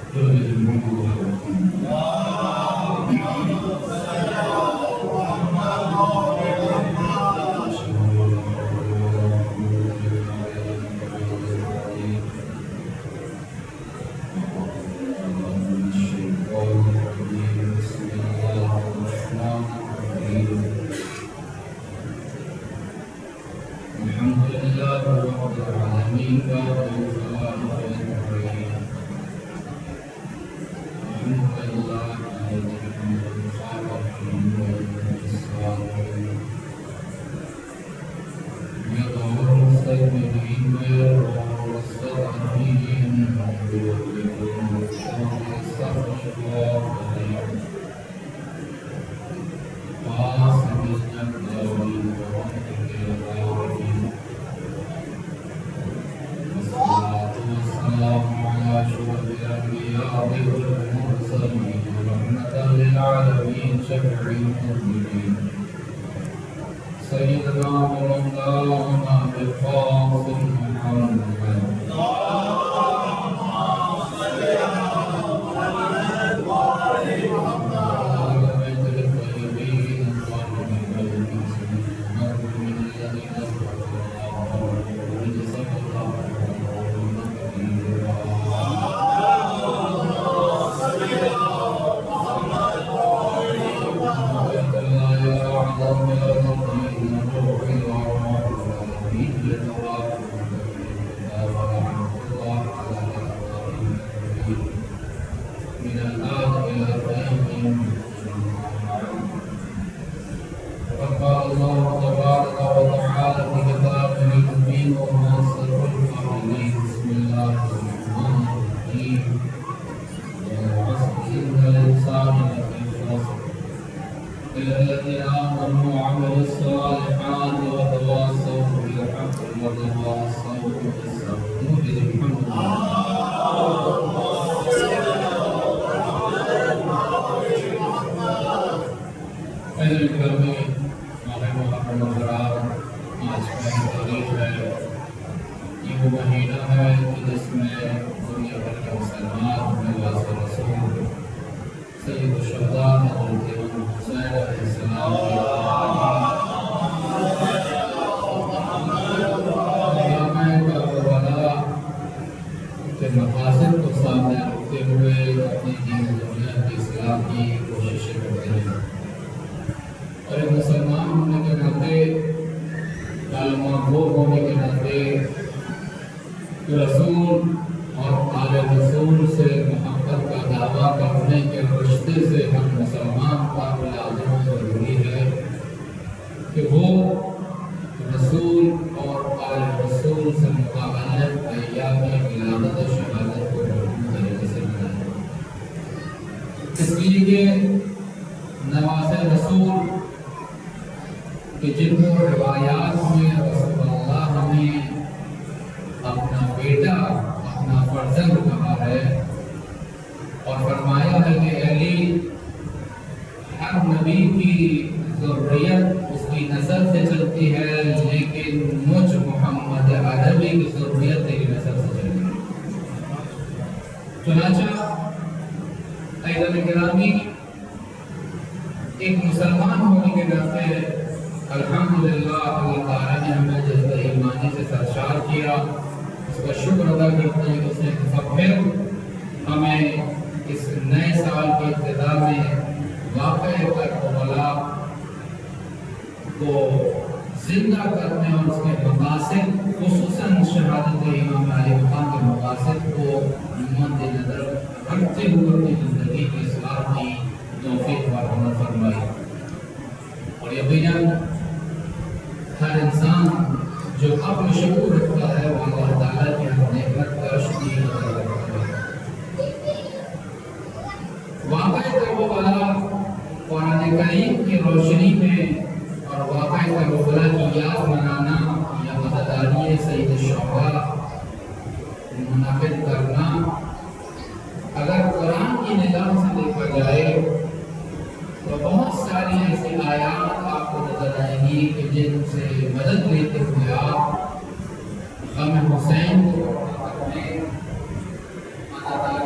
حسین کو اپنے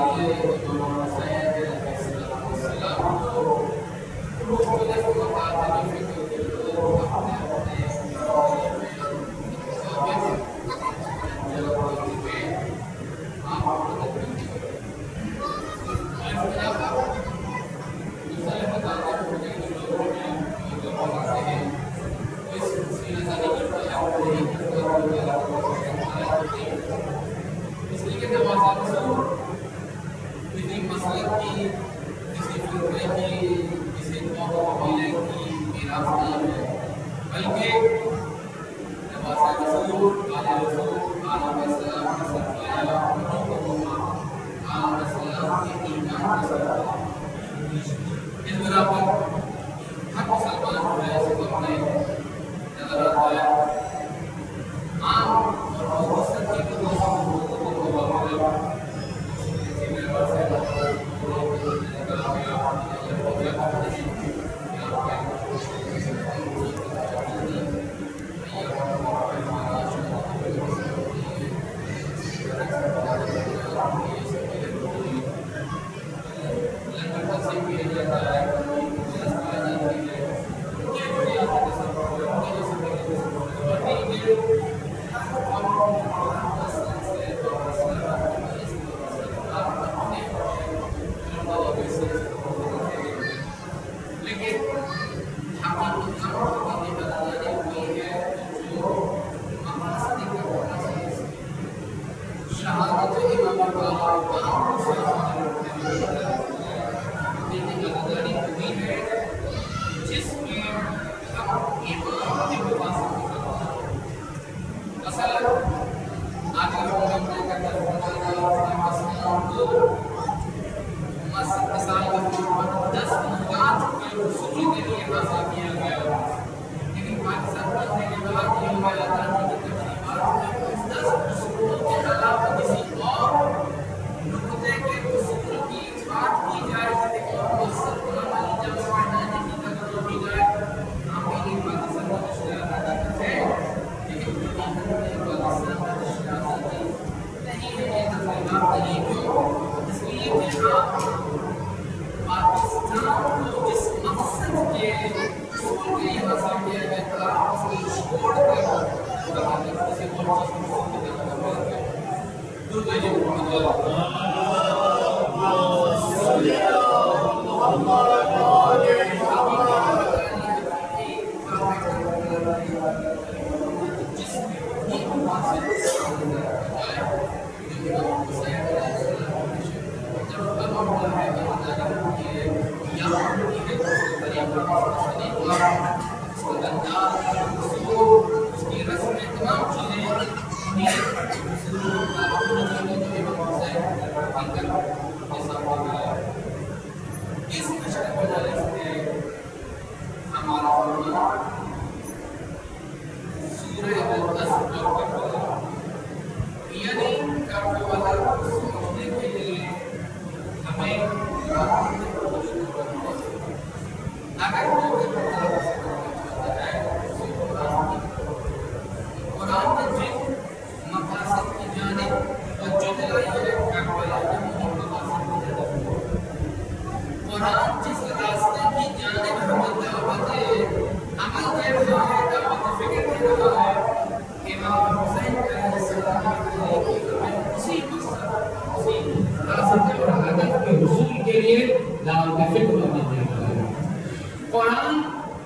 قرآن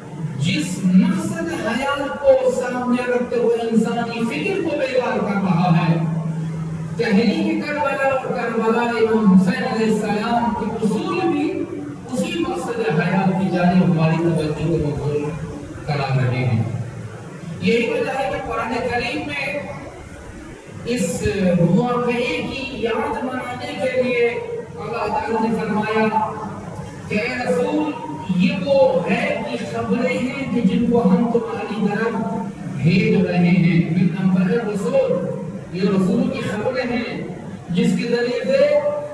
جس مقصد حیات کو سامنے رکھتے ہوئے انسانی فکر کو بیدار کر رہا ہے، تحریک کربلا اور کربلا امام حسین علیہ السلام کے اصول بھی اسی مقصد حیات کی جانب ہماری توجہ کو مبذول کرا رہے ہیں۔ یہی وجہ ہے کہ قرآن کریم میں اس واقعے کی یاد منانے کے لیے اللہ تعالیٰ نے فرمایا کہ اے رسول یہ وہ غیب کی خبریں ہیں کہ جن کو ہم تمہاری طرف بھیج رہے ہیں۔ من انباء الرسول، یہ رسول کی خبریں ہیں جس کے ذریعے سے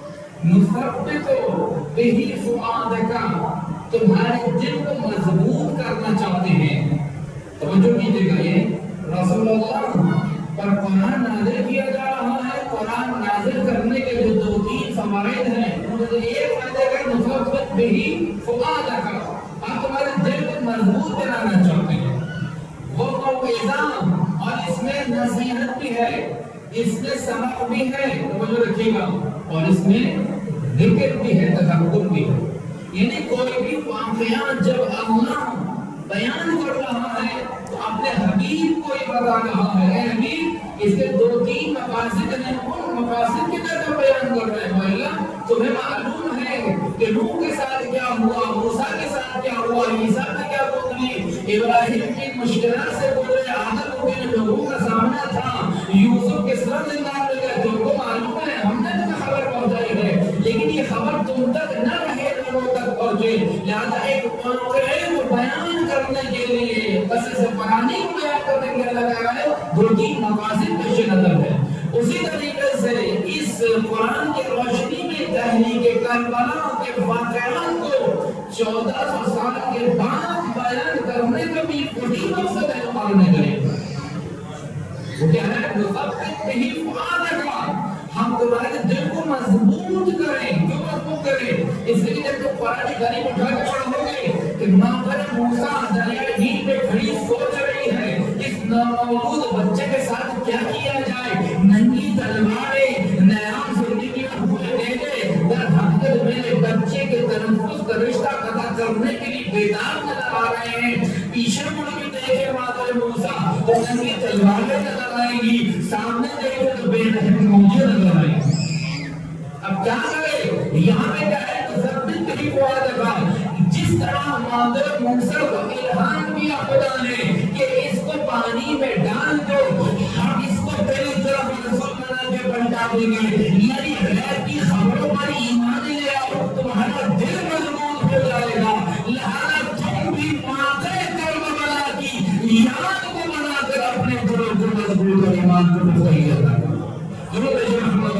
نثبت بہ فؤادک، تمہارے دل کو مضبوط کرنا چاہتے ہیں۔ توجہ کیجئے گا، یہ رسول اللہ پر قرآن نازل کیا جا رہا ہے۔ قرآن نازل کرنے کے جو دو تین فوائد ہیں یہ فائدہ کا نفقت بھی فؤادک، آپ تمہارے دل کو مضبوط بنانا چاہتے ہیں، وہ موعظہ اور اس میں نصیحت بھی ہے، اس میں سبق بھی ہے، توجہ رکھیے گا، اور اس میں ذکر بھی ہے، تذکر بھی ہے۔ یعنی کوئی بھی واقعہ جب اللہ بیان کر رہا ہے تو اپنے حبیب کو یہ بتا رہا ہے، اے حبیب اس کے دو تین مقاصد ہیں، ان مقاصد کی طرف بیان کر رہے ہیں۔ اللہ تمہیں معلوم ہے کہ نوح کے ساتھ کیا ہوا، موسیٰ کے ساتھ کیا ہوا، عیسیٰ نے کیا گزری، ابراہیم کی مشکلات سے گزرے، آدم کے لوگوں کا سامنا تھا، یوسف کے سر زندان میں گئے، تم کو معلوم ہے، ہم نے تمہیں خبر پہنچائی ہے، لیکن یہ خبر تم تک نہ رہے، لوگوں تک پہنچے، لہذا ایک واقعے کو بیان کرنے کے لیے، قصص قرآنی کو بیان کرنے کے لیے لگا ہے، دو تین مقاصد پیش نظر ہے۔ اسی طریقے سے اس قرآن کی روشنی میں تحریک کربلا کے واقعات کو 1400 سال کے بعد بیان کرنے کا بھی وہی مقصد ہے قرآن کریم۔ وہ کیا ہے؟ نثبت به فؤادک، ہم تمہارے دل کو مضبوط کریں، کیوں مضبوط کریں؟ اس لیے جب تم قرآن کریم اٹھا کے پڑھو گے کہ ماں موسیٰ دریائے نیل میں کھڑی سوچ رہی ہے اس نامولود بچے کے ساتھ کیا کیا جائے، ننگی تلواریں، نیام سننے کی حکومت دے دے، در حقیقت میرے بچے کے تنفس کا رشتہ قطع کرنے کے لیے بیدار نظر آ رہے ہیں، پیچھے مڑ کے دیکھے مادر موسیٰ تو ننگی تلواریں نظر آئیں گی، سامنے دیکھے تو بے رحم موجے نظر آئیں گی۔ اب کیا کرے؟ یہاں پہ کیا ہے؟ ثبت بھی فؤادک، جس طرح مادر موسیٰ کو الہام دیا خدا نے کہ اس کو پانی میں ڈال دو، ہم اس کو تیری طرف رسول بنا کے پلٹا دیں گے، یعنی غیر کی خبروں پر ایمان لے آؤ، تمہارا دل مضبوط ہو جائے گا، لہذا تم بھی واقع کربلا کی یاد کو بنا کر اپنے دلوں کو مضبوط اور ایمان کو مقید کرو۔ درود محمد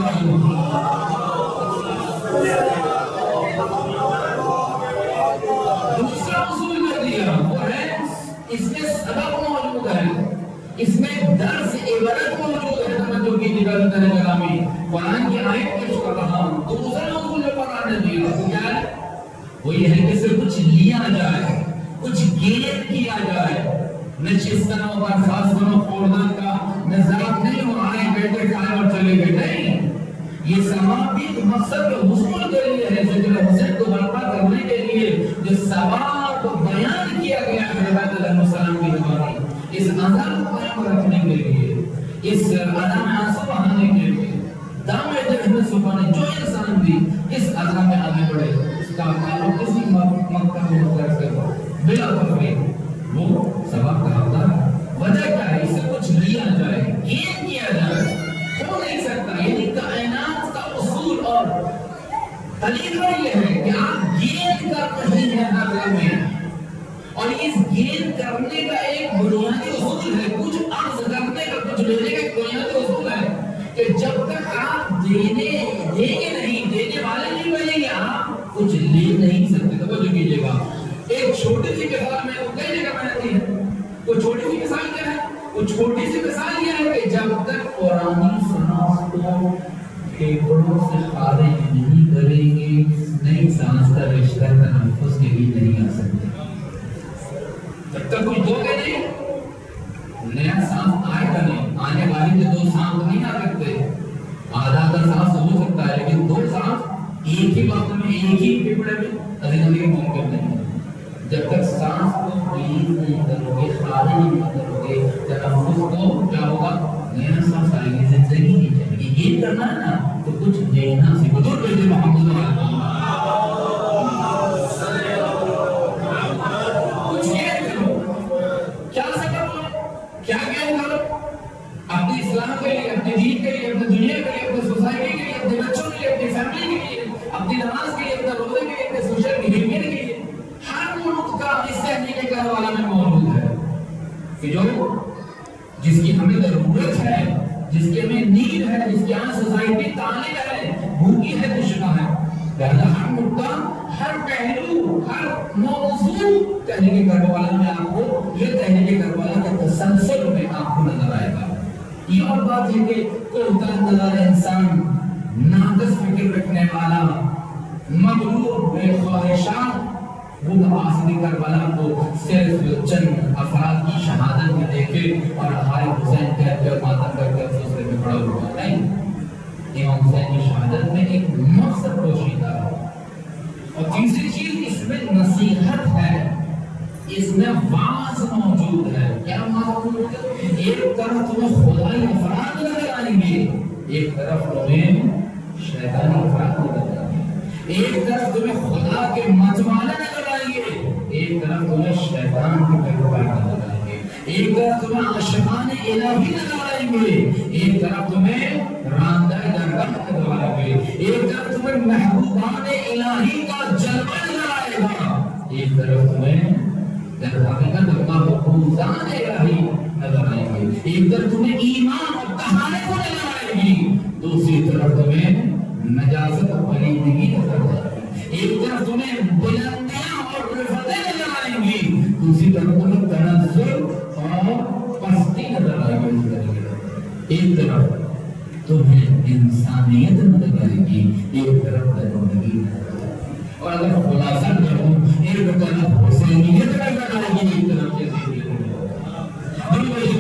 دوسرا اصول جو دیا وہ ہے اس میں سبق موجود ہے، اس میں درس عبرت موجود ہے۔ توجہ کیجیے گا گرامی، قرآن کی آیت پیش کر رہا ہوں۔ دوسرا اصول جو قرآن نے دیا وہ کیا ہے؟ وہ یہ ہے کہ صرف کچھ لیا جائے، کچھ گین کیا جائے، نہ چستنا و برخاست و خوردن کا نظارت نہیں ہو، آئے بیٹھے کھائے اور چلے گئے، نہیں، یہ ثواب بھی مقصد کے حصول کے لیے ہے، جو حسین کو برپا کرنے کے لیے جو ثواب کو بیان کیا گیا ہے حضرت علیہ السلام کی زبانی، اس عذاب کو قائم رکھنے کے لیے، اس عذاب میں آنسو بہانے کے لیے، دامے جہنم سکھانے، جو انسان بھی اس عذاب میں آگے بڑھے، اس کا تعلق کسی مکہ میں مقرر کرو بلا تفریق، وہ ثواب کا حقدار ہے۔ وجہ کیا ہے؟ اسے کچھ لیا جائے، گین کیا جائے، ہو نہیں سکتا۔ یعنی کائنات کا اصول اور طریقہ یہ ہے کہ آپ گین کر رہے ہیں عقل میں، اور اس گین کرنے کا ایک بنیادی اصول ہے، کچھ عرض کرنے کا، کچھ لینے کا ایک بنیادی اصول ہے کہ جب تک آپ دیں گے نہیں، دینے والے نہیں بنیں گے، آپ کچھ لے نہیں سکتے۔ توجہ کیجیے گا، ایک چھوٹی سی مثال میں کئی جگہ بناتی ہے، وہ چھوٹی سی مثال کیا ہے؟ وہ چھوٹی سی مثال یہ ہے کہ جب تک قرآنی سانس کو پھیپھڑوں سے خارج نہیں کریں گے، نئی سانس کا رشتہ تنفس کے لیے نہیں آ سکتے۔ جب تک کچھ دو گے نہیں، نیا سانس آئے گا نہیں، آنے والی جو دو سانس نہیں آ سکتے، آدھا سانس ہو سکتا ہے لیکن دو سانس ایک ہی وقت میں ایک ہی پھیپھڑے میں ابھی ممکن نہیں ہے۔ جب تک سانس کو بریز نہیں کرو گے، خارج نہیں کرو گے، تنفس کو کیا ہوگا؟ نیا سانس آئے گی، زندگی نہیں چلے گی۔ یہ کرنا ہے نا تو کچھ دینا سیکھو۔ دور بیٹے محمد کچھ یہ کرو، کیا سکھو، کیا گیم کرو اپنے اسلام کے لیے، اپنے دین کے لیے، اپنے دنیا کے لیے، اپنے سوسائٹی کے لیے، اپنے بچوں کے لیے، اپنی فیملی کے لیے، اپنی نماز کے لیے، اپنے روزے کے لیے، اپنے سوشل بیہیویئر کے لیے، ہر ملک کا اس سے نہیں کرنے والا میں موجود ہے کہ جو جس کی ہمیں ضرورت ہے، جس کی ہمیں نیڈ ہے، جس کی یہاں سوسائٹی طالب ہے، بھوکی ہے، تشنا ہے، لہذا ہر نقطہ، ہر پہلو، ہر موضوع تحریک کربلا میں آپ کو، یہ تحریک کربلا کے تسلسل میں آپ کو نظر آئے گا۔ یہ اور بات ہے کہ کوئی اتنا انسان ناقص فکر رکھنے والا، مغرور بے خواہشات وہ مقاصد کربلا کو صرف چند افراد کی شہادت میں دیکھے اور ہمارے حسین کہتے اور ماتم کر کے افسوس میں کھڑا ہوا نہیں. امام حسین کی شہادت میں ایک مقصد پوشیدہ ہے. اور تیسری چیز اس میں نصیحت ہے, اس میں واعظ موجود ہے. کیا موجود ہے؟ ایک طرف تمہیں خدائی افراد نظر آئیں گے, ایک طرف تمہیں شیطانی افراد نظر آئیں گے. ایک طرف تمہیں خدا کے متوانا نظر آئیں گے, ایک طرف تمہیں شیطان کے پیروکار نظر آئیں گے. ایک طرف تمہیں عاشقان الہی نظر آئیں گے, ایک طرف تمہیں راندہ درگاہ نظر آئیں گے, ایک طرف تمہیں محبوبان الہی کا جلوہ نظر آئے گا, ایک طرف تمہیں در حقیقت محبوبان الہی نظر آئیں گے, ایک طرف تمہیں ایمان اور طہارت نظر آئے گی, دوسری طرف تمہیں نجاست اور پلیدگی نظر آئے گی, ایک طرف تمہیں بلندیاں اور رفتیں نظر آئیں گی, دوسری طرف تمہیں تنزل اور پستی نظر آئے گی. ایک طرف تمہیں انسانیت نظر آئے گی, ایک طرف درندگی نظر آئے گی. اور اگر خلاصہ کروں, ایک طرف حسینیت نظر آئے گی, ایک طرف یزیدیت نظر آئے گی.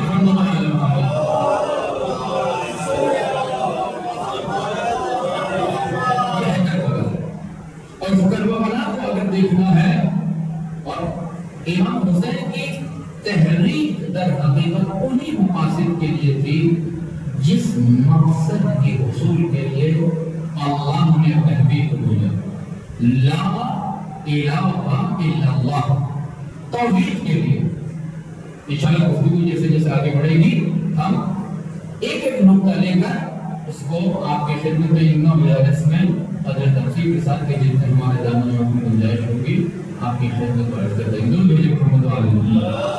اور کربلا کو اگر دیکھنا ہے, اور امام حسین کی تحریک در حقیقت انہی مقاصد کے لیے تھی جس مقصد کے حصول کے لیے اللہ نے تحریک کو بھیجا. لا الہ الا اللہ, توحید کے لیے. انشاءاللہ گفتگو جیسے جیسے آگے بڑھے گی ہم ایک ایک نقطہ لے کر اس کو آپ کی خدمت میں ان مجالس میں قدر تفصیل کے ساتھ کہ جن سے ہمارے دامن میں گنجائش ہوگی آپ کی خدمت کو عرض کر دیں گے. میرے محمد علیہ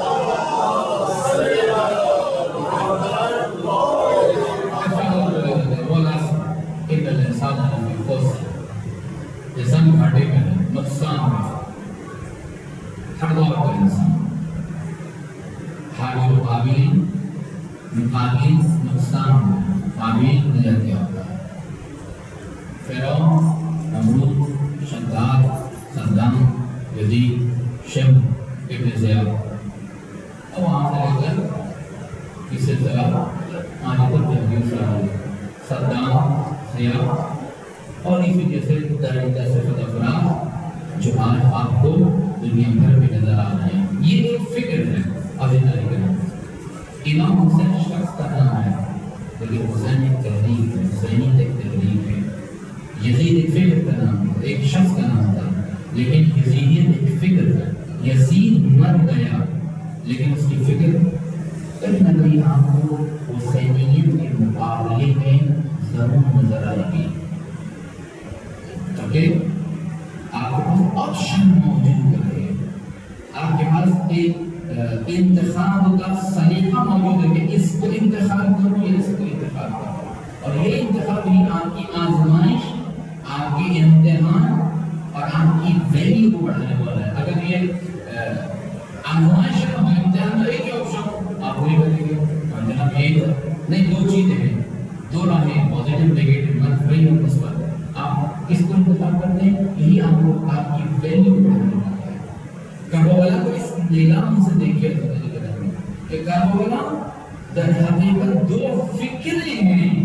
انسان گھاٹے میں ہے, نقصان میں, ہر دور کا انسان حاضر و قابل مقابل نقصان میں, قابل نجات یافتہ ہے. فرعون, نمرود, شداد, صدام, یزید, شمر, ابن زیاد, اور وہاں سے لے کر اس سلسلہ آج تک تحریر شاہ صدام, سیاح اور اسی جیسے درجہ صفت افراد جو آج آپ کو دنیا بھر میں نظر آ رہے ہیں. یہ ایک فکر ہے عزیزانی کرام. امام حسین شخص کا نام ہے, لیکن حسین ایک تحریک ہے, حسینیت ایک تحریک ہے. یزید ایک فکر کا نام ہے, ایک شخص کا نام تھا, لیکن یزیدیت ایک فکر ہے. یزید مر گیا لیکن اس کی فکر کہیں نہ کہیں آپ کو حسینیت کے مقابلے میں ضرور نظر آئے گی. کہ آپ کے پاس آپشن موجود ہے, آپ کے پاس ایک انتخاب کا سلیقہ موجود ہے کہ اس کو انتخاب کرو یا اس کو انتخاب کرو. اور یہ انتخاب ہی آپ کی آزمائش, آپ کی امتحان اور آپ کی ویلیو کو بڑھانے والا ہے. اگر یہ آزمائش ہے, امتحان ایک ہی آپشن آپ وہی کریں گے, اور جناب ایک نہیں, دو چیزیں ہیں, دو راہیں, پازیٹیو, نیگیٹو, منفی اور مثبت. آپ کس کو انتخاب کرتے ہیں, یہی آپ کو آپ کی ویلیو بڑھانے والا ہے. کربلا کو اس نظام سے دیکھیے کہ کربلا در حقیقت دو فکریں ہیں,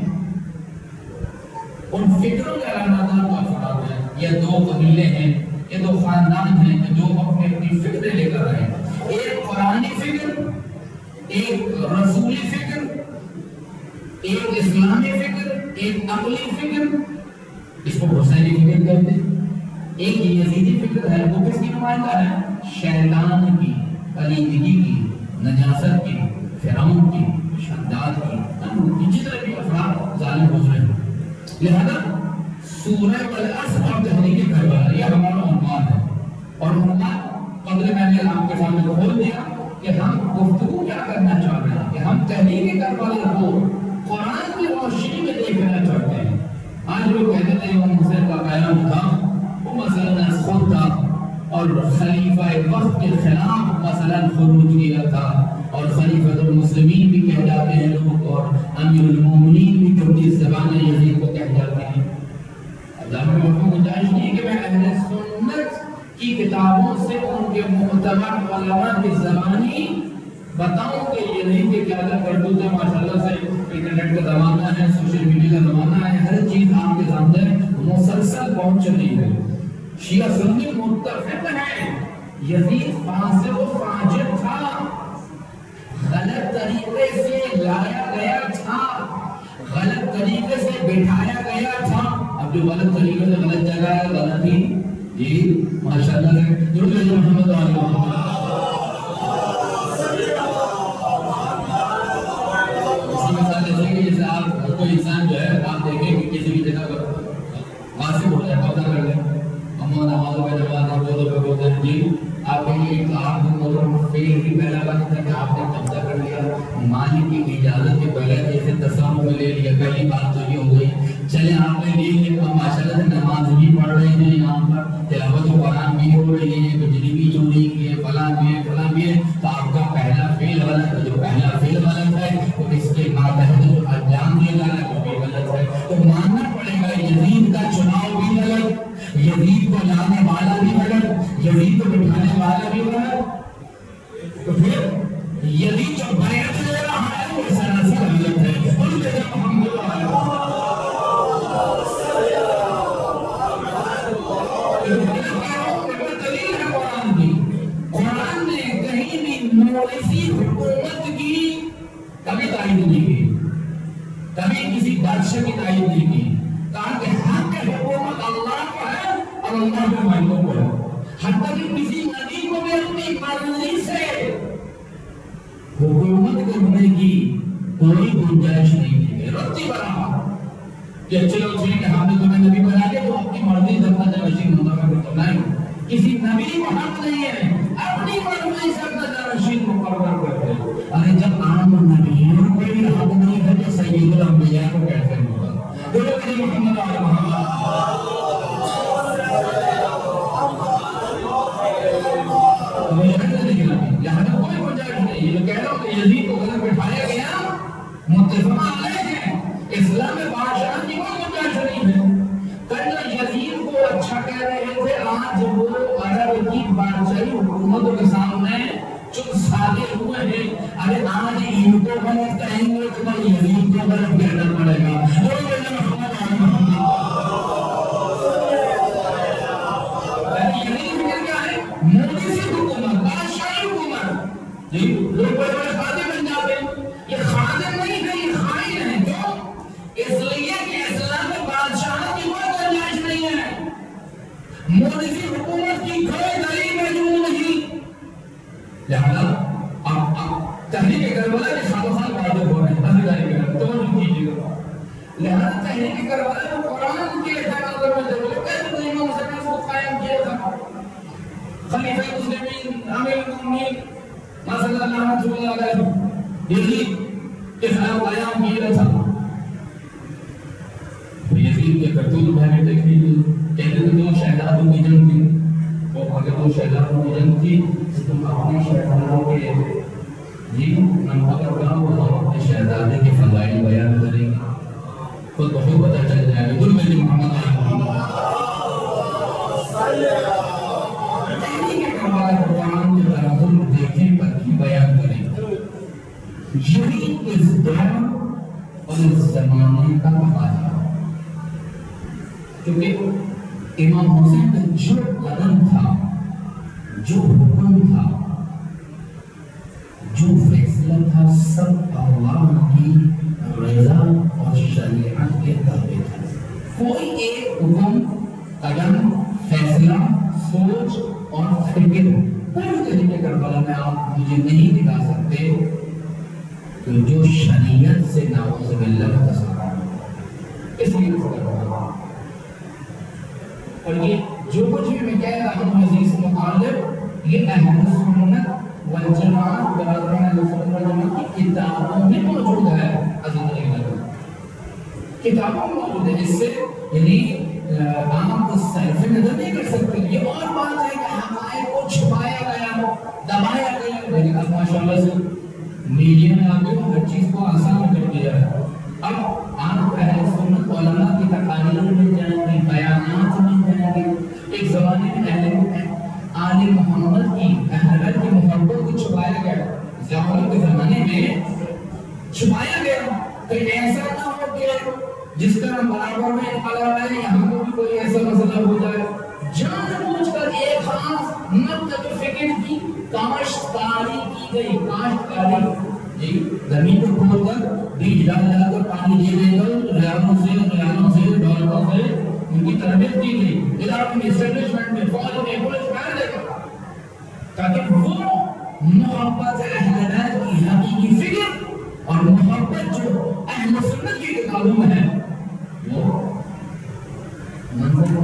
ان فکروں کے علامات کا فرق ہے. یہ دو قبیلے ہیں, یہ دو خاندان ہیں جو اپنی اپنی فکریں لے کر آئے. ایک قرآنی فکر, ایک رسولی فکر, ایک اسلامی فکر, ایک عقلی فکر, اس کو حسینی فکر کہتے ہیں. ایک یزیدی فکر ہے, وہ کس کی نمائندہ ہے, شیطان کی, پلیدگی کی, نجاست کی, فرعون کی, شداد کی, جتنے بھی افراد ظالم گزرے ہیں. لہذا سورہ العصر اور تحریک کربلا یہ ہمارا عنوان ہے, اور عنوان قدر میں نے آپ کے سامنے کھول دیا کہ ہم گفتگو کیا کرنا چاہ رہے ہیں, کہ ہم تحریک کربلا کو قرآن کی روشنی میں دیکھنا چاہتے ہیں. آج لوگ کہتے تھے امام حسین کا قیام تھا, وہ مثلا خود تھا, اور خلیفہ وقت کے خلاف مثلا خروج کیا تھا, اور خلیفۃ المسلمین بھی کہہ جاتے ہیں لوگ, اور امیر المومنین بھی چھوٹی زبان یزید کو کہہ جاتے ہیں. گنجائش نہیں کہ میں اہل سنت کی کتابوں سے ان کے معتبر علماء کی زبانی بتاؤں کہ یہ نہیں کہ کیا کر دوں تو ماشاءاللہ سے انٹرنیٹ کا زمانہ ہے، سوشل میڈیا کا زمانہ ہے، ہر چیز آپ کے سامنے مسلسل پہنچ رہی ہے۔ شیعہ سنی متفق ہے یزید فاسق و فاجر تھا، غلط طریقے سے لایا گیا تھا، غلط طریقے سے بٹھایا گیا تھا۔ اب جو غلط طریقے سے غلط جگہ ہے غلط ہی جی ماشاءاللہ ہے درود محمد علیہ محمد۔ اسی مثال جیسے کہ جیسے آپ کوئی انسان جو ہے آپ دیکھیں کہ کسی بھی جگہ پر غاصب ہو جائے قبضہ کر لیں، اما نماز پہ جماعت ہے روزوں پہ روزے ہیں جی آپ کہیں گے کہ آپ فیل ہی پہلا بات ہے کہ آپ نے قبضہ کر لیا، مالک کی اجازت کے بغیر جیسے تصور لے لیا، پہلی بات تو یہ ہو گئی۔ چلے آپ نے دیکھ لیا ماشاءاللہ سے نماز بھی پڑھ رہے ہیں، یہاں پر تلاوت قرآن بھی ہو رہی ہے، بجلی بھی چوری کی ہے، فلاں بھی ہے فلاں بھی ہے، تو آپ کا پہلا فیل غلط ہے۔ جو پہلا فیل غلط ہے تو اس کے ماتحت جو انجام دیا جا رہا ہے وہ بھی غلط ہے، تو ماننا پڑے گا یزید کا چناؤ بھی غلط، یزید کو لانے والا بھی غلط، یزید کو بٹھانے والا بھی غلط، تو پھر یزید جو بیعت لے رہا ہے وہ سراسر غلط ہے۔ ان کے جب ہم دلیل ہے قرآن نے کہیں بھی مورثی حکومت کی کبھی تائید نہیں کی، کبھی کسی بادشاہ کی تائید نہیں کی، کہا کہ حق حکومت اللہ کا ہے اور اللہ کے مالکوں کو ہے۔ حتیٰ کہ کسی نبی کو بھی اپنی مرضی سے حکومت کرنے کی کوئی گنجائش نہیں دی گئی، رتی بنا کہ چلو ٹھیک ہے ہم نے تمہیں نبی بنا کے تو اپنی مرضی سے اپنا جانشین مقرر کرتا نہیں، کسی نبی کو حق نہیں ہے اپنی مرضی سے اپنا جانشین مقرر کرتے ہیں۔ ارے جب عام نبیوں کو بھی حق نہیں ہے تو سید الانبیاء کو کیسے ہوگا؟ بولو کہ محمد علیہ محمد یہاں تو کوئی گنجائش نہیں ہے۔ کہہ رہا ہوں کہ یزید کو غلط بٹھایا گیا متفق علیہ ہے، اسلام میں بادشاہ کی کوئی گنجائش نہیں ہے۔ کل یزید کو اچھا کہہ رہے تھے، آج وہ عرب کی بادشاہی حکومتوں کے سامنے چپ سادے ہوئے ہیں۔ ارے آج ان کو غلط کہیں گے تو یزید کو غلط کہنا پڑے گا۔ یزید کیا ہے؟ مورثی حکومت، بادشاہی حکومت، لوگ بڑے بڑے خادم بن جاتے ہیں، یہ خادم نہیں ہے یہ خائن ہے۔ کیوں؟ اس لیے کہ اسلام میں بادشاہ کی کوئی گنجائش نہیں ہے، مورثی حکومت کی کوئی دلیل موجود نہیں۔ لہذا آپ تحریک کربلا کے خاتون واضح ہو رہے ہیں، توجہ کیجیے گا۔ لہذا تحریک کربلا کو قرآن کے تناظر میں ضرور ہے تو امام حسین کو قائم کیا تھا، خلیفہ مسلمین امیر المؤمنین صلی اللہ علیہ یزید کے خلاف قیام کیا تھا۔ یزید کے کرتوت میں نے دیکھی کہتے تھے دو شہزادوں کی جنگ تھی، وہ اگر دو شہزادوں کی جنگ تھی تو تم اپنے شہزادوں کے جی نمبر پر کام ہو اپنے شہزادے کے فضائل بیان کریں گے خود بخود پتہ چل جائے گا۔ درود محمد قرآن کے تناظر دیکھیں پکی بیان کریں، یہی اس دور اور اس زمانے کا تقاضا، کیونکہ امام حسین کا جو قدم تھا، جو حکم تھا، جو فیصلہ تھا، سب اللہ کی رضا اور شریعت کے تابع تھا۔ کوئی ایک حکم، قدم، فیصلہ، سوچ اور فکر پوری طریقے کربلا میں آپ مجھے نہیں دکھا سکتے کہ جو شریعت سے نعوذ باللہ کا تصور اس لیے اور یہ جو کچھ بھی میں کہہ رہا ہوں عزیز مطالب یہ اہل سنت والجماعت برادران اہل سنت والجماعت کی کتابوں میں موجود ہے۔ عزیز کتابوں میں موجود ہے، اس سے یعنی آپ کو صرف نظر نہیں کر سکتے۔ یہ اور بات ہے کہ حقائق کو چھپایا گیا، دبایا گیا، لیکن اب ماشاءاللہ سے میڈیا نے آگے ہر چیز کو آسان کر دیا ہے۔ اب آپ اہل سنت علماء کی تقاریر میں جائیں گے، بیانات آل محمد کی اہل بیت کی محبت کو چھپایا گیا، ظاہر کے زمانے میں چھپایا گیا. کہیں ایسا نہ ہو کہ جس طرح برابر میں انقلاب ہے یہاں کو بھی کوئی ایسا مسئلہ ہو جائے. جان بوجھ کر ایک خاص مکتب فکر کی کاشتکاری کی گئی. کاشتکاری جی زمین کو کھود کر بیج ڈال ڈال کر پانی دے کر ریالوں سے ڈالروں سے ان کی تربیت کی گئی. علاقے میں اسٹیبلشمنٹ میں فوج میں پولیس میں دے گا تاکہ وہ محبت اہل بیت کی حقیقی فکر اور محبت جو اہل سنت کی کتابوں میں ہے وہ منظر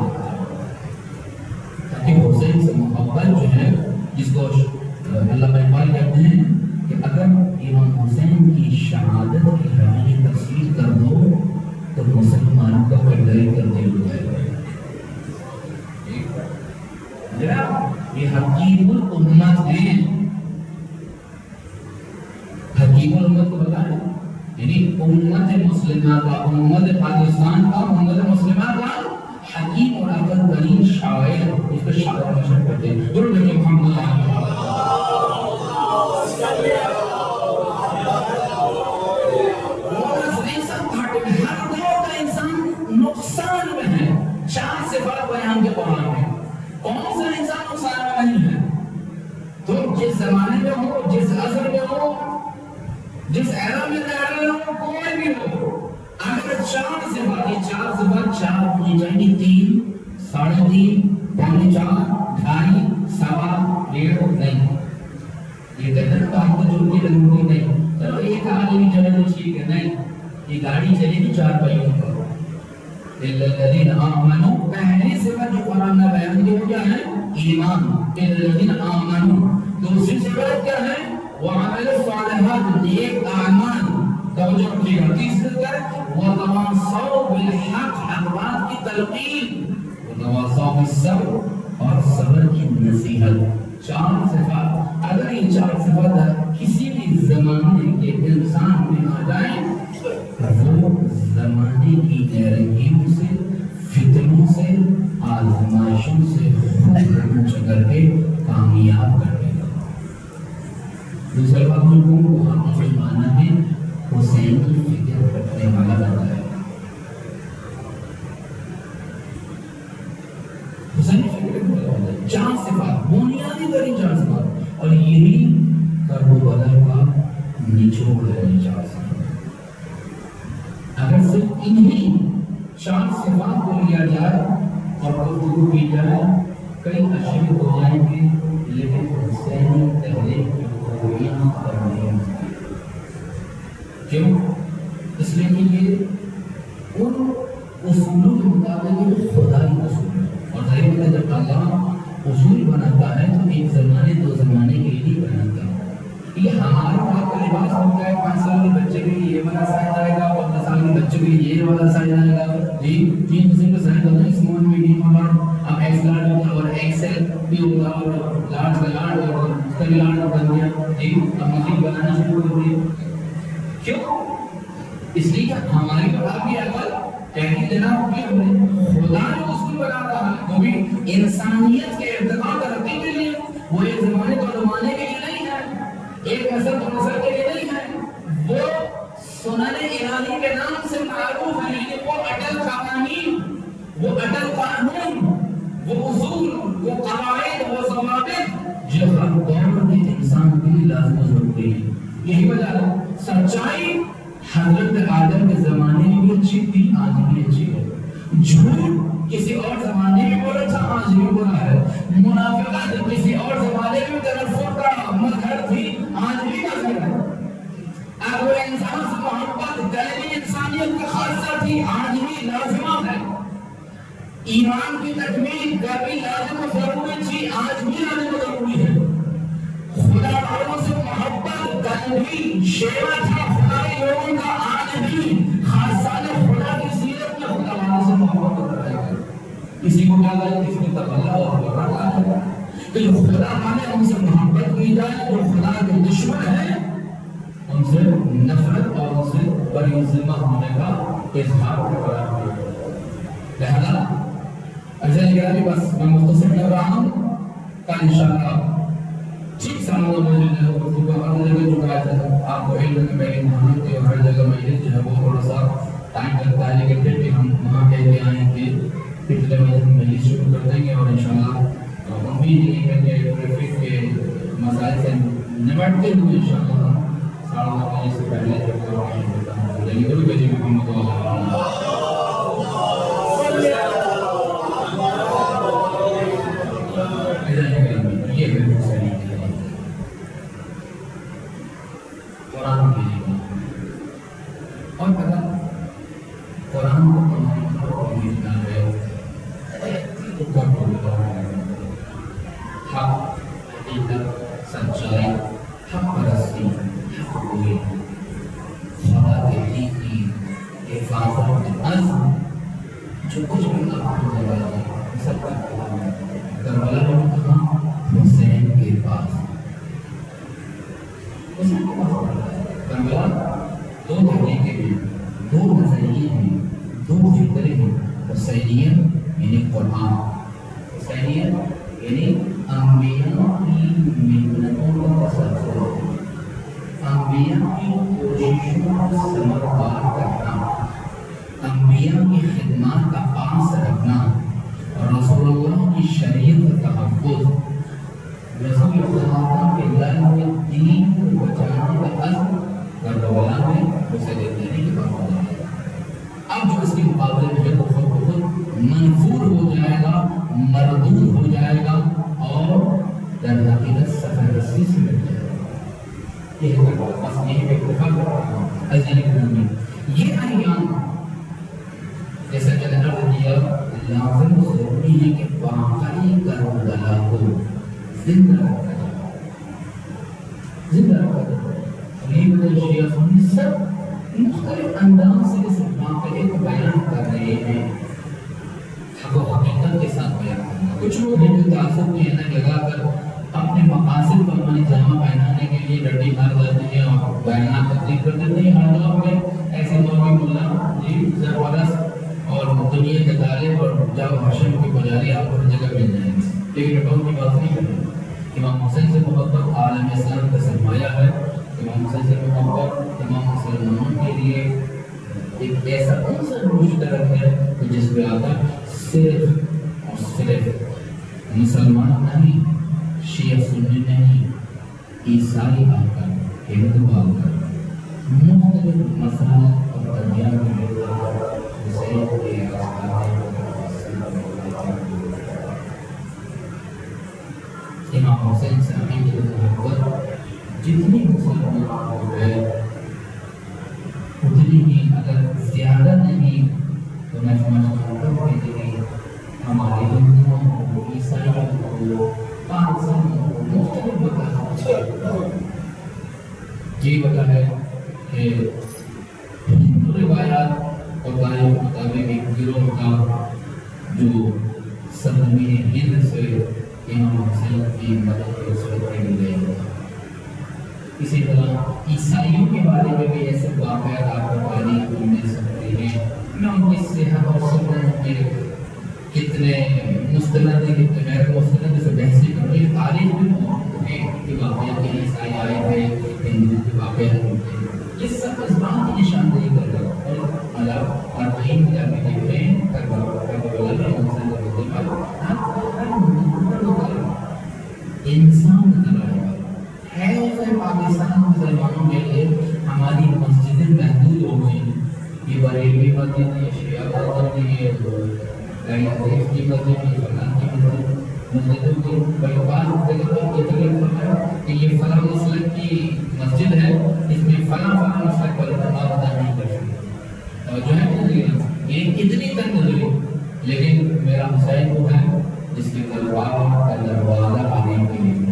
تاکہ حسین سے محبت جو ہے جس کو علامہ اقبال کہتے ہیں کہ اگر امام حسین کی شہادت کی حقیقی تفسیر کر دو تو مسلمانوں کا پردائی کر دے ہوئے. یہ حکیم الامت ہے. حکیم الامت کو بتائیں یعنی امت مسلمہ کا، امت پاکستان کا، امت مسلمہ کا حکیم اور عقل ترین شاعر، اس کو شاعر مشہور کرتے ہیں. درود بر محمد ہر دور کا انسان نقصان میں ہے. 4 صفات بیان کے قرآن میں. کون سا انسان نقصان میں نہیں ہے؟ تو جس زمانے میں ہو، جس عصر میں ہو، جس ایرا میں رہ رہے ہو، کوئی بھی ہو، اگر 4 صفات، یہ 4 صفات 4 ہونی چاہیے، 3، 3.5، 4، 2.5، 1.25، 1.5 نہیں. یہ کہتے ہیں تو آپ کو جو کی ضروری نہیں. چلو ایک آدمی چلے تو ٹھیک ہے، نہیں یہ گاڑی چلے گی 4 پہیوں پر. الذین آمنوا، پہلی صفت جو قرآن نے بیان کی وہ کیا ہے؟ ایمان. الذین آمنوا. دوسری صفت کیا ہے؟ وعملوا الصالحات، نیک اعمال. توجہ رکھیے گا. تیسری صفت وتواصوا بالحق، حق بات کی تلقین. وتواصوا بالصبر، اور صبر کی نصیحت. 4 صفات. اگر یہ 4 صفات کسی بھی زمانے کے انسان میں آ جائیں وہ زمانے کی نیرنگیوں سے، فتنوں سے، آزمائشوں سے خود چکر کے کامیاب کر دے گا. دوسرے باتوں کو وہاں مسلمانہ میں حسین کی فکر رکھنے والا بنتا ہے. حسین کی فکر رکھنے والا بنتا ہے. 4 صفات، بنیادی ترین 4 صفات، اور یہی کربلا کا نچوڑ ہے. 4 صفات اگر صرف انہی 4 صفات کو لیا جائے اور گفتگو کی جائے کئی اشعار ہو جائیں گے، لیکن حسینی تحریک کی خوبیاں اور نہیں ہوتی. کیوں؟ اس لیے کہ یہ ان اصولوں کے مطابق خدائی اصول ہے. اور ظاہر ہے جب اللہ اصول بناتا ہے تو ایک زمانے 2 زمانے کے لیے بناتا ہے. یہ ہمارا آپ کا لباس ہوتا ہے، 5 سال کے بچے کے لیے یہ والا سائز آئے گا، 15 سال کے بچے کے لیے یہ والا سائز آئے گا. جی 3 قسم کا سائز ہوتا ہے، اسمال، میڈیم اور اب ایکس لارج ہوتا ہے اور ایکسل بھی ہوتا ہے اور لارج کا لارج اور اس کا بھی لارج بن گیا. جی اب مزید بنانا شروع کر دیا. کیوں؟ اس لیے کہ ہماری تو آپ کی عقل کہتی جناب کہ خدا نے اصول بنا رہا ہے وہ بھی انسانیت کے ارتقاء ترقی کے لیے. وہ ایک زمانے تو زمانے کے لیے نہیں ہے، ایک نسل تو نسل کے لیے نہیں ہے. وہ سنن الہی کے نام سے معروف ہے. یعنی وہ اٹل قوانین، وہ اٹل قانون، وہ اصول، وہ قواعد، وہ ضوابط جو ہر دور میں انسان کے لیے لازم ضروری ہے. یہی وجہ ہے سچائی حضرت آدم کے زمانے میں بھی اچھی تھی، آج بھی اچھی ہے. جھوٹ کسی اور زمانے میں بولا تھا، آج بھی بولا ہے. منافقت کسی اور زمانے میں تنفر کا مظہر تھی، آج بھی مظہر ہے. اگر انسان سے محبت دینی انسانیت کا خاصہ تھی، آج بھی لازمہ ہے. ایمان کی تکمیل کبھی لازم و ضروری تھی، آج بھی لازم و ضروری ہے. خدا والوں سے محبت دینی شیوا تھا خدای لوگوں کا، آج بھی خاصان خدا کی سیرت میں خدا والوں سے محبت کرتا ہے. کسی کو کیا لائے، کسی کو تبلا اور بڑا ہے کہ جو خدا والے ان سے محبت کی جائے، جو خدا کے دشمن ہیں ان سے نفرت اور ان سے بری ذمہ ہونے کا اظہار کرا دیا جائے. لہذا اجزاء گرامی بس میں مختصر کر رہا ہوں کل انشاءاللہ ٹھیک سالوں میں جو ہے اردو کا ہر جگہ چکا ہے. آپ کو علم میں میری محنت ہے اور ہر جگہ مجلس جو ہے وہ تھوڑا سا ٹائم لگتا ہے، لیکن پھر بھی ہم وہاں کہہ کے آئے کہ پچھلے مجلس شروع کر دیں گے اور انشاءاللہ امید یہی ہے کہ ٹریفک کے مسائل سے نمٹتے ہوئے انشاءاللہ 9:30 بجے سے پہلے جو ہے 2 بجے بھی محمد یہ بالکل صحیح ہے. قرآن کی اور پتہ قرآن کو پڑھنا ہے حق، حقیقت، سچائی، حق پرستی، حق ہوئی، خدا کے دین کی حفاظت، عزم، جو کچھ بھی آپ کو لگا ہے سب کا کلام ہے. کربلا میں کہاں؟ حسین کے پاس. حسین کے پاس کربلا 2 طریقے ہیں، 2 نظریے ہیں، 2 فکریں ہیں. حسینیت یعنی قرآن، حسینیت یعنی انبیاء کی محنتوں کا تسلسل، انبیاء کی کوششوں کا ثمربار کرنا، انبیاء کی خدمات کا پاس رکھنا، رسول اللہ کی شریعت کا تحفظ، رسول اللہ کے لائن دین کو بچانے کا عزم کربلا میں اسے دیتے ہیں کہ بہت ہے. اب جو اس کے مقابلے میں ہے وہ خود منفور ہو جائے گا، مردود ہو جائے گا اور در حقیقت سفر رسی سے مل جائے گا. یہ ہے بس یہی پہ اتفاق کرتا ہوں. عزیزان گرامی، یہ ایام جیسا کہ نے عرض کیا لازم ضروری ہے کہ واقعی کربلا کو زندہ رکھا جائے، زندہ رکھا جائے. اور یہ وجہ شیعہ سنی سب مختلف انداز سے اس واقعے کو بیان کر رہے ہیں، حق و حقیقت کے ساتھ بیان کرنا. کچھ لوگ ہیں جو تعصب کی اینک لگا کر اپنے مقاصد پر اپنی جامہ پہنانے کے لیے ڈنڈی مار دیتے ہیں اور بیانات تبدیل کر دیتے ہیں. ہر دور میں ایسے مولوی ملا جی زبردست اور دنیا کے طالب اور جاو ہاشم کی پجاری آپ کو ہر جگہ مل جائیں گے. لیکن ڈبوں کی بات نہیں کریں. امام حسین سے محبت عالم اسلام کا سرمایہ ہے. امام حسین سے محبت امام مسلمانوں کے لیے ایک ایسا عنصر مشترک ہے کہ جس پہ آتا صرف اور صرف مسلمان نہیں، شیعہ سنی نہیں، عیسائی آ کر، ہندو آ کر مختلف مسائل اور ادیان کے لوگ حسین کے امام حسین سے عقیدت محبت جتنی مسلمان ہو گئے اتنی ہی اگر زیادہ نہیں تو میں سمجھتا ہوں کہ ہمارے ہندوؤں کو، عیسائیوں کو، پاکستانوں کو مختلف وجہ یہ وجہ ہے کہ ہندو روایات اور تاریخ کے مطابق ایک گروہ کا جو سرزمین ہند سے امام حسین کی مدد کے صورت میں ملے. اسی طرح عیسائیوں کے بارے میں بھی ایسے واقعات آپ کو تاریخ میں مل سکتے ہیں. میں ان کی صحت اور سنت کے کتنے مستند ہیں کتنے غیر مستند سے بحثی کروں. یہ تاریخ بھی موجود ہے کہ واقعات کے عیسائی آئے تھے، ہندو کے واقعات ہوتے ہیں. یہ سب اس بات کی نشاندہی کر رہا ہے. اور اللہ اور کہیں بھی جا کے دیکھتے ہیں کربلا میں انسان ہوتے انسان نظر آئے گا. ہے پاکستان مسلمانوں کے لیے ہماری مسجدیں محدود ہو گئی ہیں. یہ بریلوی مسجد ہے، شیعہ مسجد ہے، حدیث کی مسجد ہے، فلاں کی مسجدوں کی بلکہ جگہ پر یہ تکلیف ہے کہ یہ فلاں مسلک کی مسجد ہے، اس میں فلاں مسلک پر اعتبار ادا نہیں کر سکتے. جو ہے یہ اتنی تنگ نظری، لیکن میرا حسین وہ ہے جس کے تلوار کا دروازہ آنے کے لیے.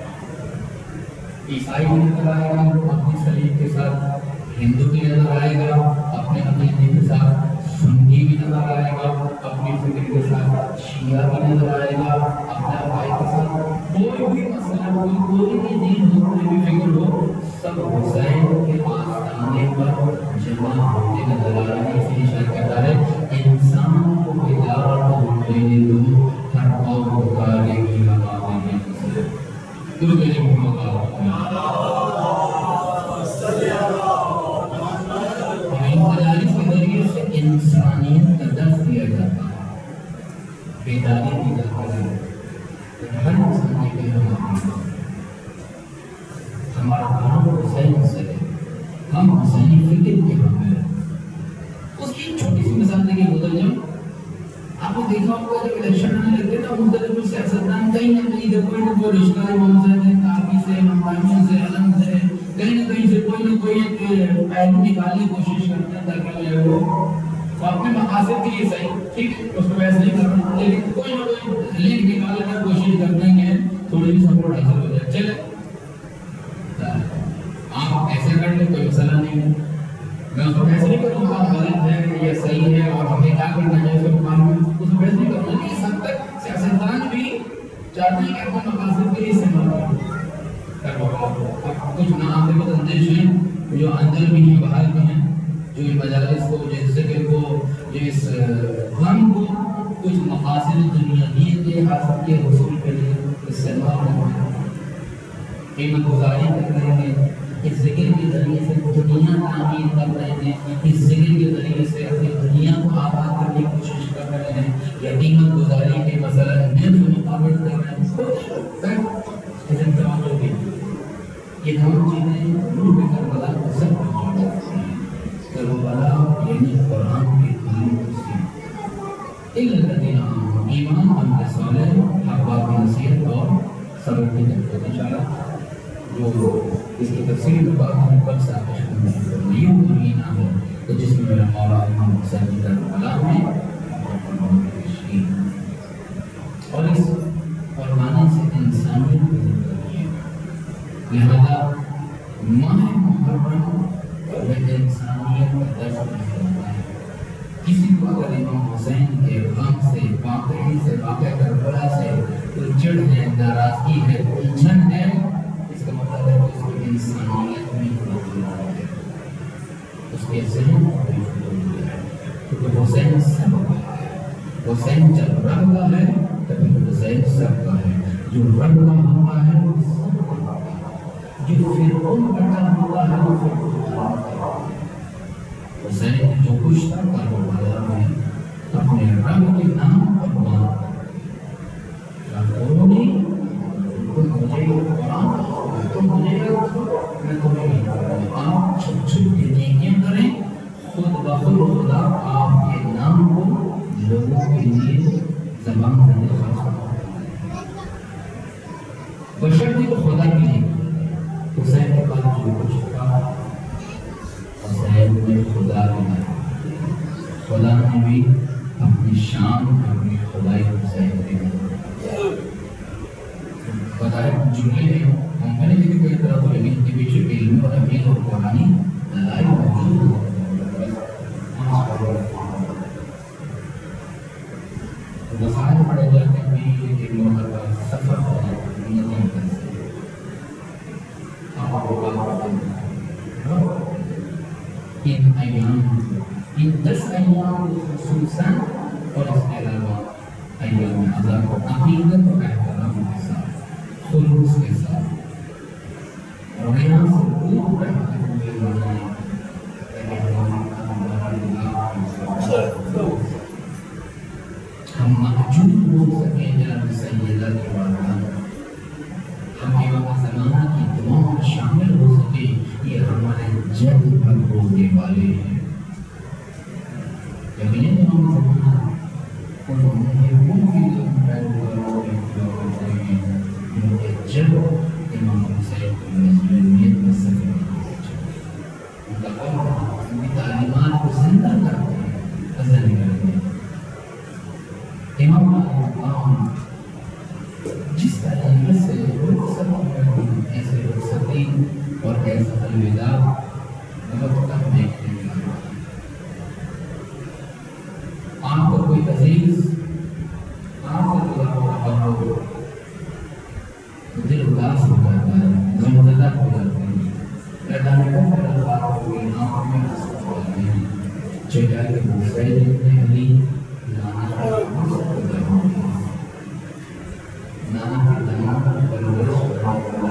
عیسائی بھی نظر آئے گا اپنی سلیب کے ساتھ، ہندو بھی نظر آئے گا اپنے عقیدے کے ساتھ، سنی بھی نظر آئے گا اپنی فکر کے ساتھ، شیعہ بھی نظر آئے گا اپنے عقائد کے ساتھ. کوئی بھی مسئلہ کوئی بھی دین ہو، کوئی بھی فکر ہو، سب حسین کے پاس آنے پر جمع ہوتے نظر آ رہے ہیں. اسی لیے کہتا ہے انسان کو ہدایت دینے دو، ہر قوم کو کارے کی لگا دیں. میرے محمد تجاویز کے ذریعے سے انسانیت کا درس دیا جاتا ہے، بیداری دی جاتی ہے، ہر انسان کے ہمارا نام حسین سے ہے، ہم حسینی فکر کے حامل ہیں۔ اس کی ایک چھوٹی سی مثال دیکھیں گزر جاؤں، آپ نے دیکھا ہوگا جب الیکشن آنے لگتے نا مختلف سیاستدان کہیں نہ کہیں سے کوئی نہ کوئی رشتہ امام سے کافی سے ممبرین سے علم سے کہیں نہ کہیں سے کوئی نہ کوئی ایک پہلو نکالنے کی کوشش کرتے ہیں تاکہ وہ اپنے مقاصد کے لیے صحیح، ٹھیک ہے اس کو ویسے نہیں کرنا، لیکن کوئی نہ کوئی لنک نکالنے کی کوشش کرتے ہیں کہ تھوڑی بھی سپورٹ حاصل ہو جائے۔ چلے آپ ایسے کر لیں کوئی مسئلہ نہیں ہے، میں اس کو ایسے نہیں کروں گا غلط ہے کہ یہ صحیح ہے اور ہمیں کیا کرنا ہے اس کے مقام میں اس کو ایسے نہیں کروں گا۔ اس حد تک سیاستدان بھی چاہتے ہیں کہ اپنے مقاصد کے لیے استعمال کریں۔ کچھ ناقابل اندیش ہیں جو اندر بھی ہیں باہر بھی ہیں، جو اس مجالس کو، جو اس ذکر کو، جو اس غم کو کچھ مقاصد دنیاوی کے حاصل کے حصول کے لیے استعمال کرتے ہیں، قیمت گزاری کر رہے ہیں، اس ذکر کے ذریعے سے دنیا تعمیر کر رہے ہیں، اس ذکر کے ذریعے سے اپنی دنیا کو آباد کرنے کی کوشش کر رہے ہیں، یا قیمت گزاری کے مسئلہ نرخ مقابل کر رہے ہیں، یہ تمام چیزیں روح کربلا کو سب پہنچا جاتی ہیں۔ کربلا یعنی قرآن کی تعلیم سے الذین آمنوا، ایمان عمل صالح، احباب کی نصیحت اور سبق کی تربیت۔ انشاءاللہ جو اس کی تفسیر میں بات ہم کل سے آپش کرنے کی یوں مہینہ ہے کہ جس میں میرا مولا امام حسین کی کربلا میں اور اس قربانی سے انسانیت کو ذکر ہے۔ لہذا ماہ محرم میں انسانیت کا درس دیا جاتا ہے۔ کسی کو اگر امام حسین کے غم سے، واقعی سے، واقعہ کربلا سے کوئی چڑ ہے، ناراضگی ہے، الجھن ہے، اس کا مطلب ہے کہ اس کی انسانیت میں خلل ہے، اس کے ذہن میں خلل ہے، کیونکہ حسین سب کا ہے۔ حسین جب رب کا ہے تب حسین سب کا ہے، جو رب کا ہوتا ہے وہ سب کا ہوتا ہے، جو فرعون بٹا ہوتا ہے وہ فرعون کا ہوتا ہے۔ حسین جو کچھ تھا کربلا میں اپنے رب کے نام پر بات کرتے ہیں، مجھے قرآن تم مجھے میں تمہیں آپ چھپ چھپ کے نیکیاں کریں، خود بخود خدا آپ کے نام کو لوگوں کے لیے زبان کرنے خرچ کرتا ہے۔ بشرطے کو خدا کے لیے حسین کے بعد جو کچھ تھا حسین نے خدا بنایا، خدا نے بھی اپنی شان اپنی خدائی حسین نے بتائے جملے ہیں ہم نے بھی کوئی طرح تو لیکن کے پیچھے علم اور عقیدہ اور قرآنی دلائل موجود ہے۔ مسائل پڑے جاتے ہیں کہ ایک مرتبہ سفر ہے نہیں کر سکتے ان ایام ان 10 ایام خصوصاً اور اس کے علاوہ ایام عذاب کو عقیدت اور احترام کے ساتھ خلوص کے ساتھ اور یہاں سے دور رہتے ہوئے منائیں ہم محجوب ہو سکیں جناب سیدہ کے بارگاہ، ہم امام زمانہ کی دعاؤں میں شامل ہو سکیں، یہ ہمارے جلد پر ہونے والے ہیں۔ یقیناً امام زمانہ انہوں نے وہ بھی لوگ ان کے جب امام حسین کو مظلومیت میں سفر ان کا قول ان کی تعلیمات کو زندہ کرتے ہیں، ازل کرتے ہیں۔ امام جس طریقے سے ایسے رخصتی اور ایسا الوداع بہت کم دیکھنے ملا۔ آپ کو کوئی عزیز آپ سے جدا ہوا ہو دل اداس ہو جاتا ہے، غمزدہ ہو جاتے ہیں، آنکھوں میں آنسو ہو جاتے ہیں، چہرہ کے حسین ابن علی نانا کی داماد پرورش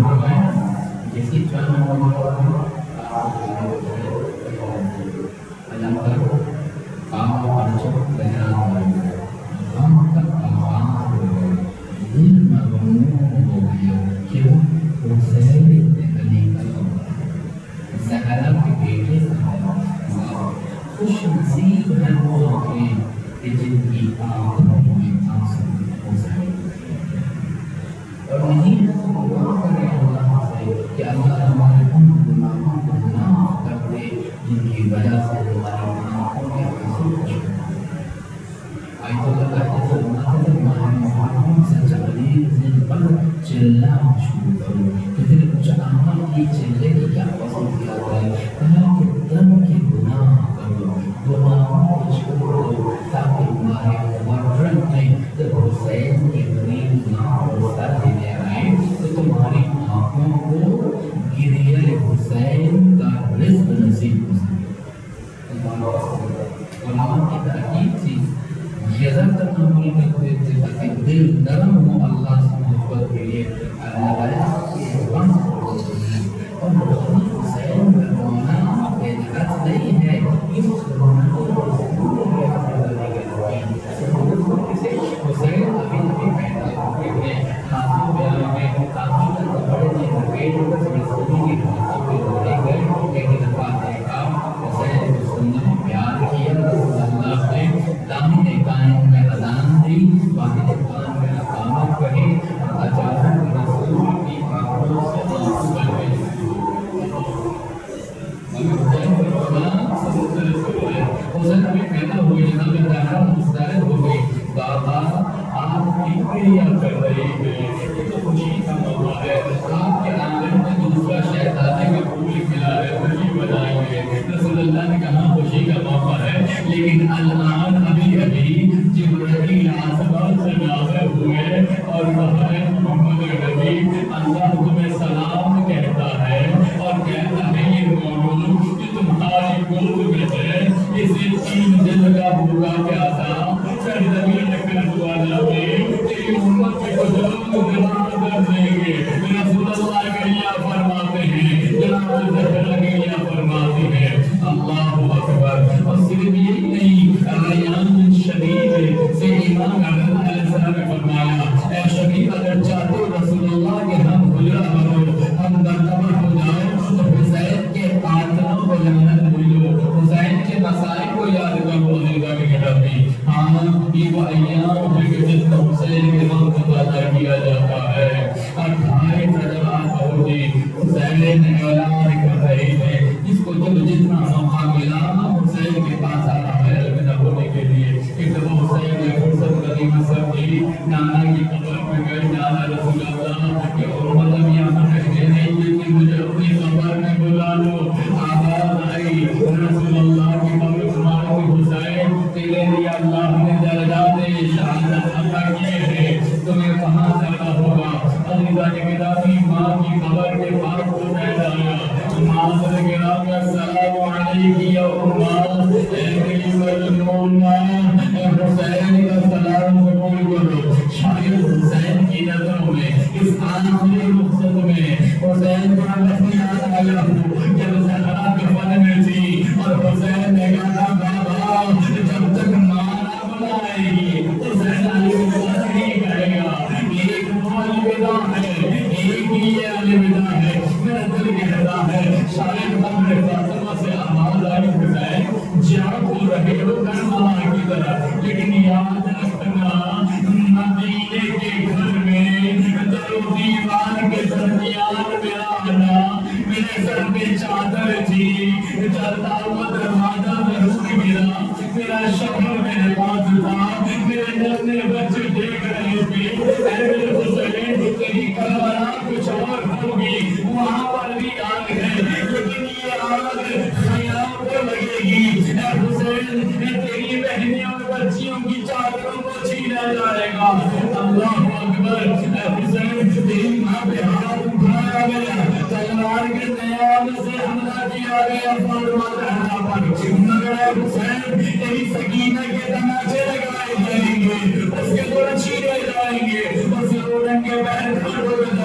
کے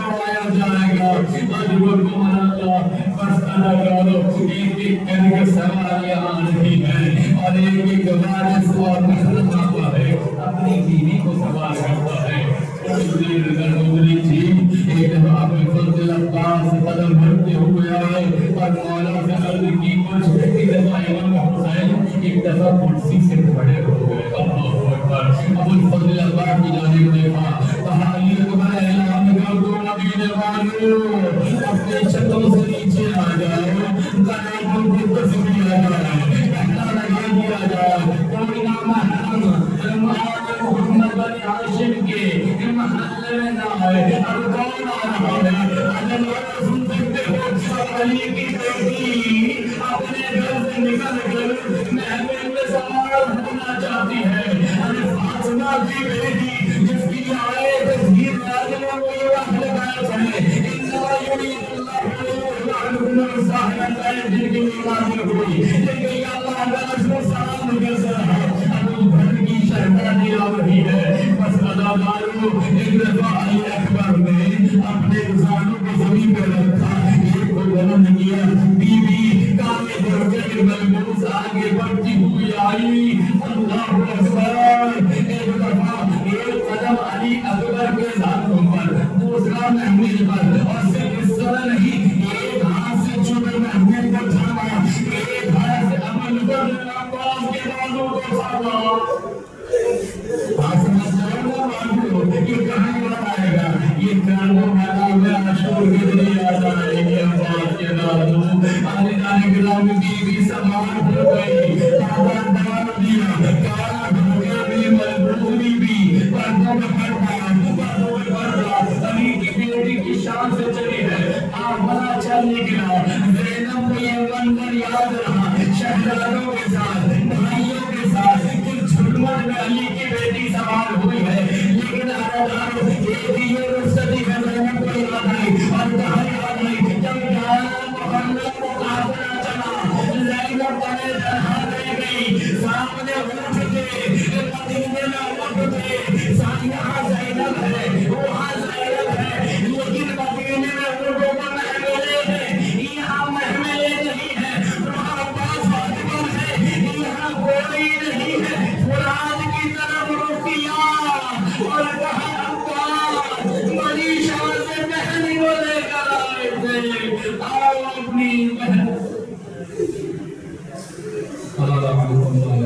جائے گا. آج وہ تمہارا اللہ بس ادا کرو. ایک ایک کر کے سوال یہاں نہیں ہے اور ایک ایک وارث اور مسلمان ہوا ہے اپنی بیوی کو سوال کرتا ہے. گزری تھی ایک دفعہ اپنے فضل عباس قدم بھرتے ہوئے آئے اور مولا سے عرض کی کچھ. ایک دفعہ امام حسین ایک دفعہ کرسی سے کھڑے ہو گئے. اللہ اکبر. ابو الفضل عباس کی جانب دیکھا کہا علی اکبر اعلان کر دو مدینے والوں اپنے چھتوں سے نیچے آ جاؤ. غریبوں کی تصویر آ جائے پہلا لگا دیا جائے. کوئی نام محمد بن ہاشم کے محلے میں نہ آئے. اب کون آ رہا ہے؟ اگر آپ سن سکتے ہو علی کی بیٹی اپنے گھر سے نکل کر محل میں سوار ہونا چاہتی ہے. ارے فاطمہ کی بیٹی جس کی آئے تصویر نازل ہوئی وقت لگایا چلے انما یرید اللہ عنکم ساحرۃ جن کی نازل ہوئی لیکن اللہ تعالی کو سلام کر رہا ہے. ابو بکر کی شہزادی آ رہی ہے. بس اداکاروں ایک دفعہ علی اکبر نے اپنے زانوں کو زمین پہ رکھا ایک کو بلند کیا. بیوی کامے درجے کے ملبوس آگے بڑھتی ہوئی آئی. اللہ اکبر. ایک دفعہ ایک قدم علی اکبر کے ہاتھوں پر دوسرا محمل پر اور صرف اس طرح نہیں ایک ہاتھ سے چھوٹے محمل کو تھاما ایک ہاتھ سے ابو الفضل عباس کے بازو کو تھاما. یہ کہاں بتائے گا یہ کانوں والا میں مشہور کے ذریعے آتا ہے کہ عباس کے دادو آنے جانے کے نام کی بھی سامان ہو گئی. دادا ڈال دیا کالا بھوکا بھی ملبوسی بھی پردوں میں پڑتا پردوں میں پڑتا. علی کی بیٹی کی شان سے چلی ہے. آپ بڑا چل نکلا. زینب کو یہ منظر یاد رہا شہزادوں کے ساتھ بھائیوں کے ساتھ کل جھلمٹ میں علی کی بیٹی سوار ہوئی ہے. لیکن اداکاروں ایک یہ رخصتی میں زینب کو یاد آئی اور کہا یاد آئی جب محمد کو قافلہ چلا زینب تنے درہا دے گئی. سامنے اونٹ تھے مدینے میں اونٹ تھے. یہاں زینب ہے وہاں زینب ہے لیکن مدینے میں اونٹوں کو محملے ہیں یہاں محملے نہیں ہیں. وہاں عباس فاطمہ ہے یہاں کوئی نہیں ہے. فرات کی طرف رخ کیا اور کہا عباس بڑی شان سے بہن کو لے کر آئے تھے آؤ اپنی بہن.